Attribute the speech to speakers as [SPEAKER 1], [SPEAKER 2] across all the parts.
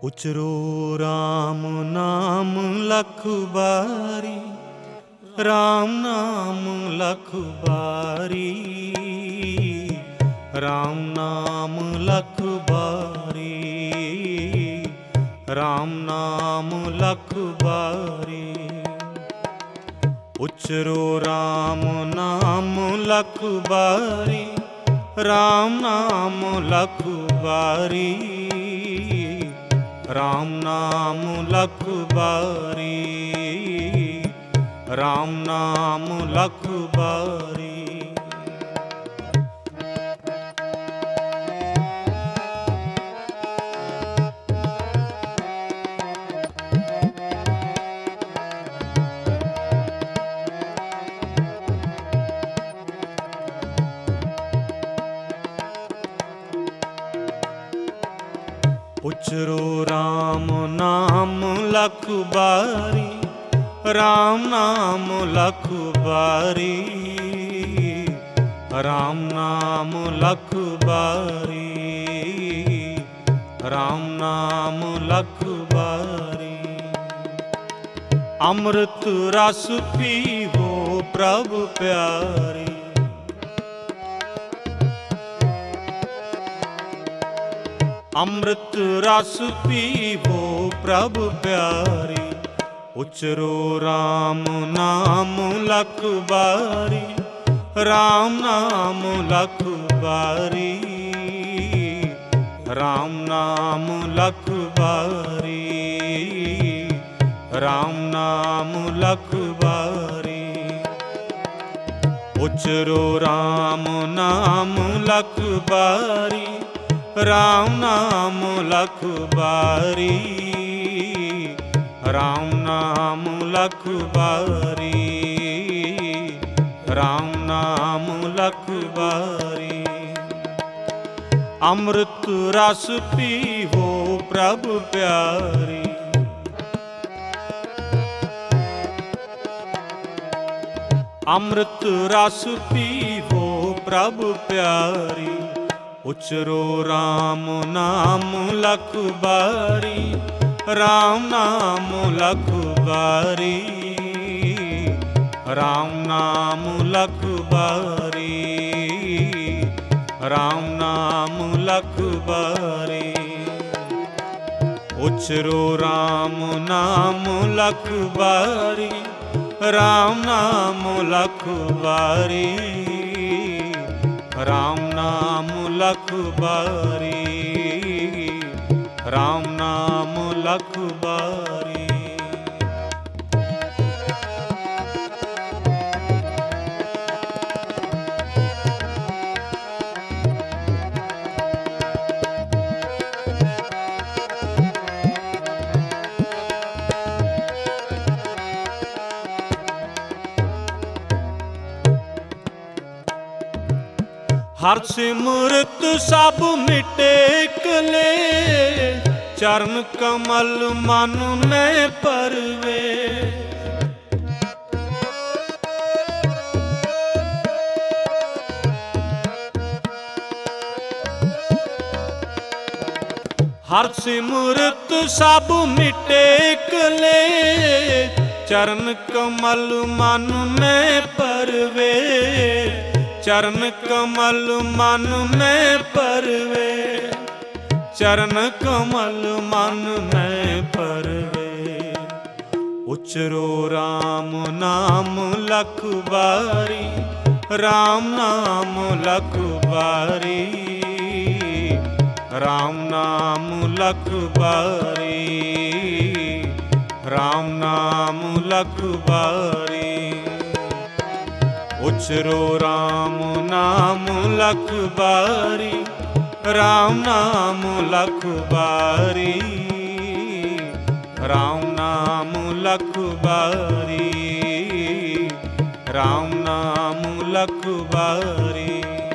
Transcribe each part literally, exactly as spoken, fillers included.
[SPEAKER 1] उचरो राम नाम लख बारी, राम नाम लख बारी, राम नाम लख बारी, राम नाम लख बारी। उचरो राम नाम लख बारी, राम नाम लख बारी, राम नाम लख बारी, राम नाम लख बारी। उचरो राम नाम लख बारी, राम नाम लख बारी, राम नाम लख बारी, राम नाम लख बारी। अमृत रस पीवो प्रभु प्यारी, अमृत रस पीवो प्रभु प्यारी। उचरो राम नाम लख बारी, राम नाम लख बारी, राम नाम लख बारी, राम नाम लख बारी। उचरो राम नाम लख बारी, राम नाम लख बारी, राम नाम लख बारी, राम नाम लख बारी। अमृत रस पीवो प्रभु प्यारी, अमृत रस पीवो प्रभु प्यारी। उचरो राम नाम लख बारी, राम नाम लख बारी, राम नाम लख बारी, राम नाम लख बारी। उचरो राम नाम लख बारी, राम नाम लख बारी, राम नाम लख बारी, राम नाम लख बारी। हर सिमरत सब मिटे कले, चरण कमल मन में परवे। हर सिमरत सब मिटे कले, चरण कमल मन में परवे, चरण कमल मन में परवे, चरण कमल मन में परवे। उचरो राम नाम लख बारी, राम नाम लख बारी, राम नाम लख बारी, राम नाम लख बारी। उचरो राम नाम लख बारी, राम नाम लख बारी, राम नाम लख बारी, राम नाम लख बारी।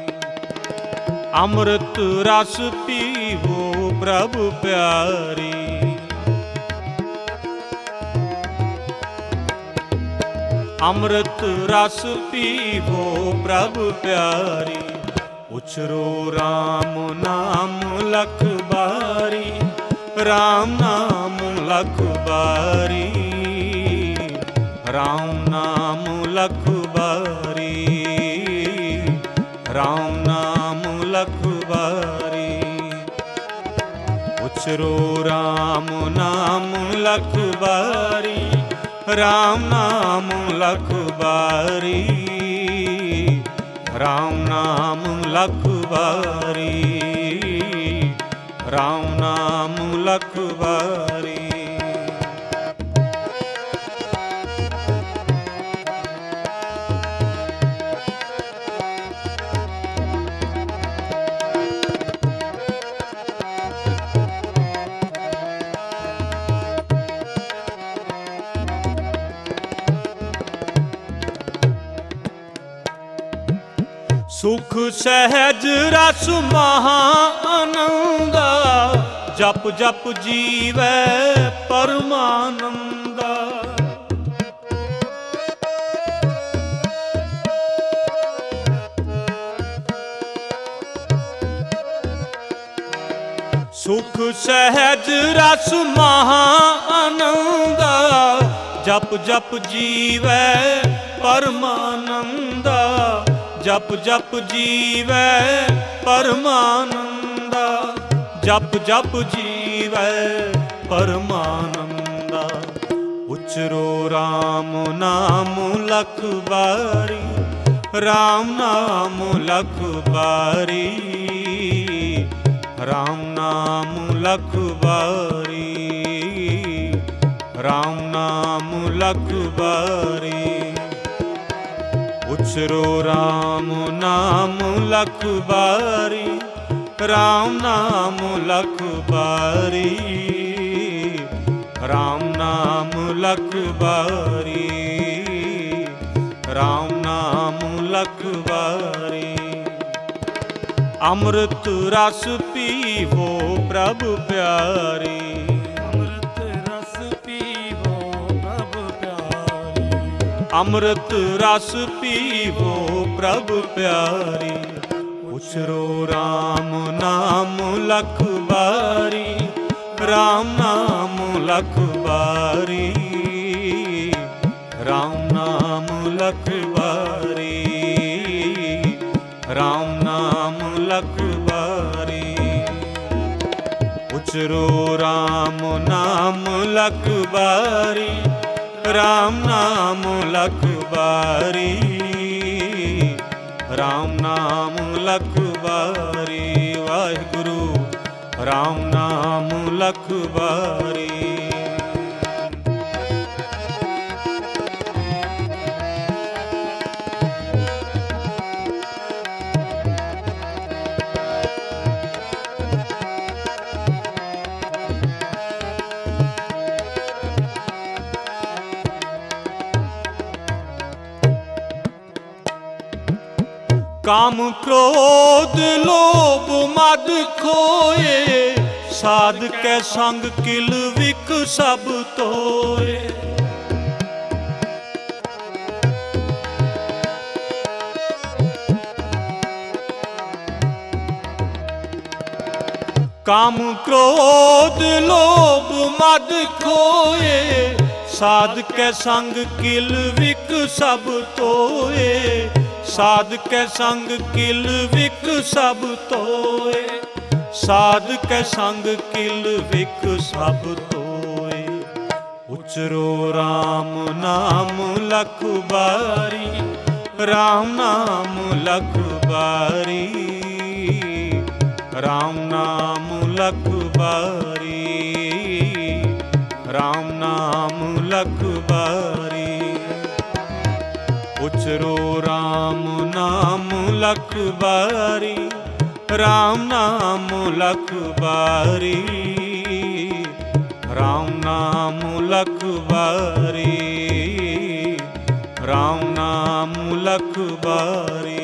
[SPEAKER 1] अमृत रस पीवो प्रभु प्यारी, अमृत रस पीवो प्रभु प्यारी। उचरो राम नाम लख बारी, राम नाम लख बारी, राम नाम लख बारी, राम नाम लख बारी। उछरो राम नाम लख बारी, राम नाम लख बारी, राम नाम लख बारी, राम नाम लख बारी। सुख सहज रस महाआनंदा, जप जप जीवै परमानंदा। सुख सहज रस महाआनंदा, जप जप जीवै परमानंदा, जप जप जीवै परमानंदा, जप जप जीवै परमानंदा। उचरो राम नाम लख बारी, राम नाम लख बारी, राम नाम लख बारी, राम नाम लख बारी। उछरो राम नाम लख बारी, राम नाम लख बारी, राम नाम लख बारी, राम नाम लख बारी। अमृत रस पीवो प्रभु प्यारी,
[SPEAKER 2] अमृत रस पीवो प्रभु प्यारी,
[SPEAKER 1] अमृत रस पीवो प्रभु प्यारी। उछरो राम नाम लख बारी, राम नाम लख बारी, राम नाम लख बारी, राम नाम लख बारी। उछरो राम नाम लख बारी, राम नाम लख बारी, राम नाम लख बारी। वाहिगुरु राम नाम लख बारी। काम क्रोध लोभ मद खोए, साध के संग किल विक सब तोए। काम क्रोध लोभ मद खोए, साध के संग किल विक सब तोए, साध के संग किल विक सब तोए, साध के संग किल विक सब तोए। उचरो राम नाम लख बारी, राम नाम लख बारी, राम नाम लख बारी, राम नाम लख बारी। उछरो राम नाम लख बारी, राम नाम लख बारी, राम नाम लख बारी, राम नाम लख बारी।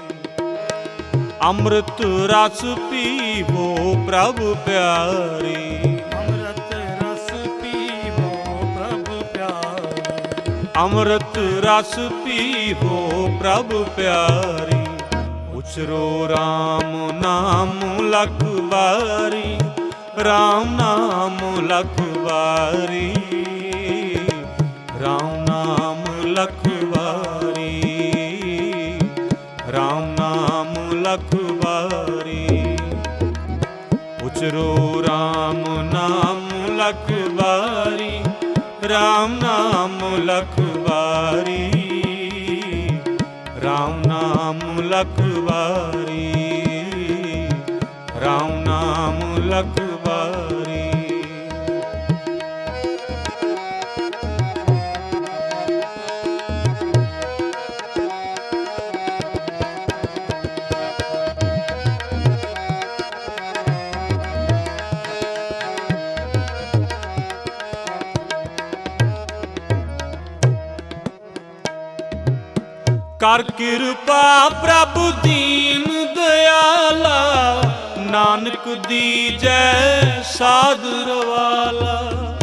[SPEAKER 1] अमृत रस पीवो प्रभु प्यारी,
[SPEAKER 2] अमृत रस पीवो प्रभु प्यारी,
[SPEAKER 1] अमृत रस पीवो प्रभु प्यारी। उछरो राम नाम लख बारी, राम नाम लखवारी, राम नाम लखवारी, राम नाम लखवारी। उचरो राम नाम लखवारी, राम नाम लखवारी, राम नाम लखवारी, राम नाम लखवारी। कर कृपा प्रभु दीन दयाला, नानक दीजै साधु रवाला।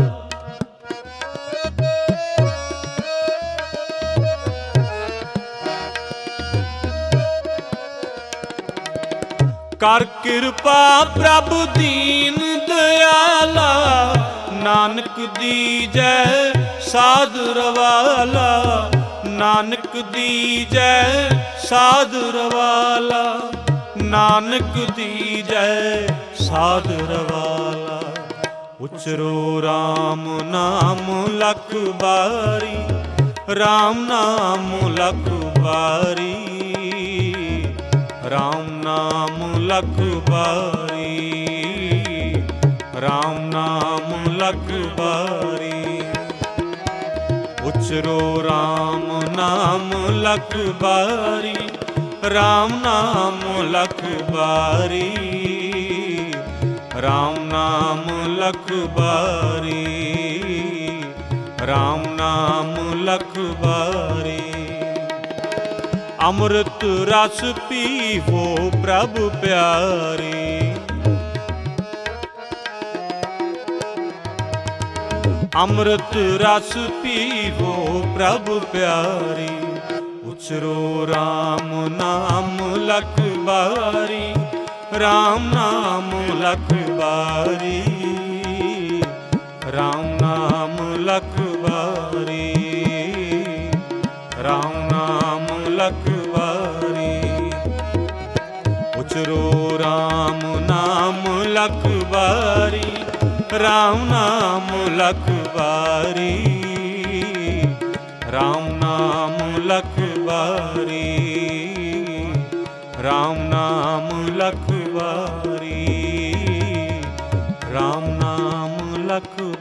[SPEAKER 1] कर कृपा प्रभु दीन दयाला, नानक दीजै साधु रवाला, नानक दीजै साधु रवाला, नानक दीजै साधु रवाला। उचरो राम नाम लखवारी, राम नाम लखवारी, राम नाम लखवारी, राम नाम लखवारी। उचरो राम नाम लखवारी, राम नाम लखवारी, राम नाम लखवारी, राम नाम लखवारी। अमृत रस पीवो प्रभु प्यारी, अमृत रस पीवो प्रभु प्यारी। उचरो राम नाम लखवारी, राम नाम लखवारी, राम नाम लखवारी, राम नाम लखवारी। उचरो राम नाम लखवारी, राम नाम लखवारी, राम नाम लखवारी, राम नाम लखवारी, राम नाम लखवारी।